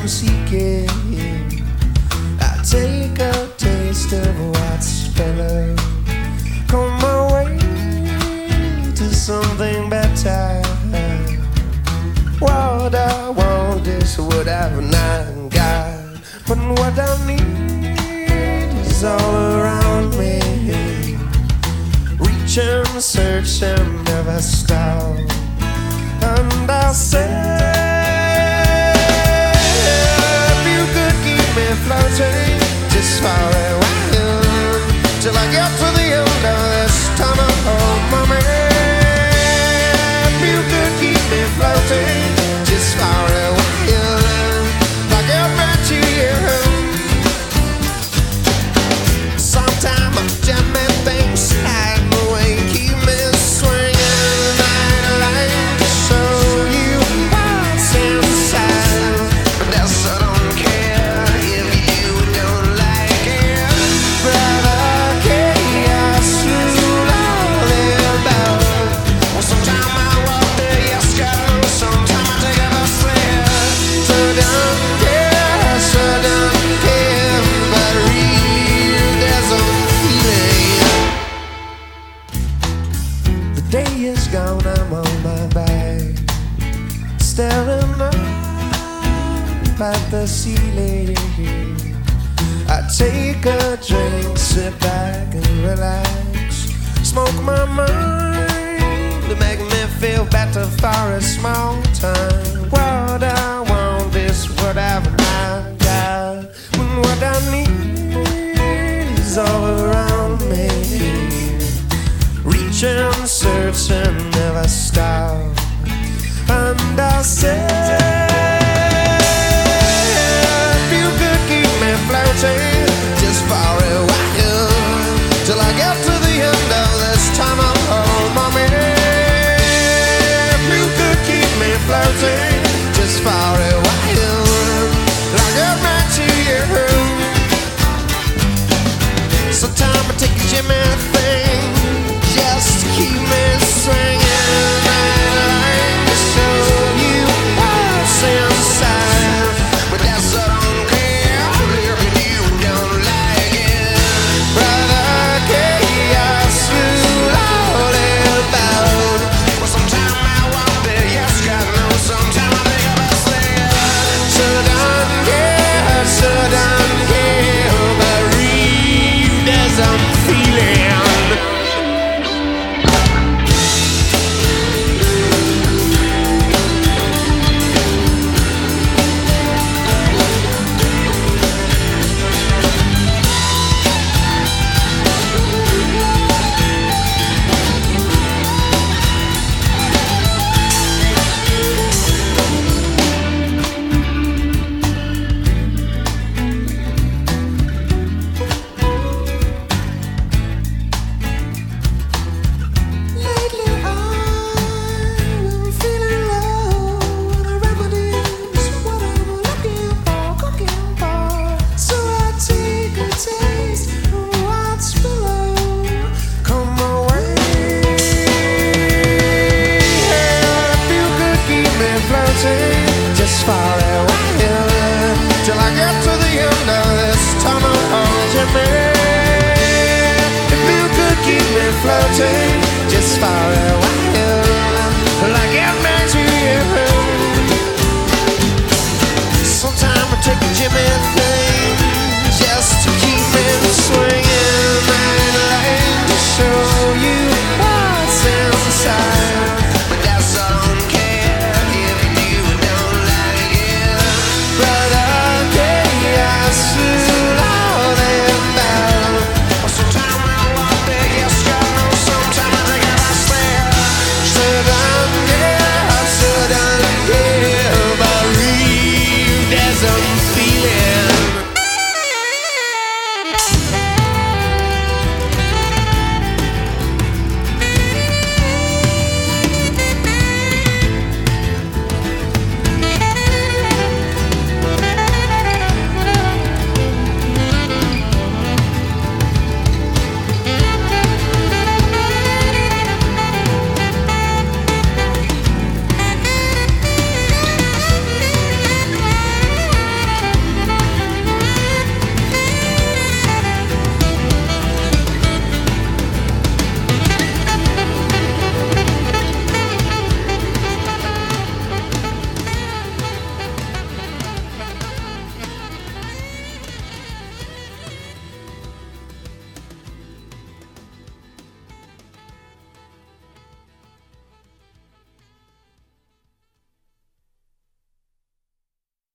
I'm seeking. I take a taste of what's better. Come my way to something better. What I want is what I've not got, but what I need is all around me. Reach and search and never stop. And I said, if you could keep me floating just for a while, till I get to the end of this tunnel, oh mommy. If you could keep me floating just for a while, like a back to you. Sometimes I'm jamming things slide away, keep me swinging. I'd like to show you what's inside, but that's I don't care if you don't like it. Brother chaos rule all about. Well, sometimes I walk the yes go, sometimes I take a bus there. So don't care, but real there's a feeling. The day is gone, I'm on my back, staring up at the ceiling. I take a drink, sit back and relax, smoke my mind to make me feel better for a small time. What I want is what I've not got, when what I need is all around me. Reach and search and never stop. And I said, if you could keep me floating just for a while, till I get to the end of this tunnel, oh mommy. If you could keep me floating just for a while, like a back to you. Sometimes I take a Jimmy thing just to keep me swinging. I'd like to show you what's inside, but that's I don't care if you don't like it. Brother chaos rule all about. Well, sometimes I walk there, yes God knows, sometimes I think about there. So don't care, but read as I'm feeling. Just for a while, till I get to the end of this tunnel, hold you man. If you could keep me floating just for a while, like it makes you. Sometimes I take a Jimmy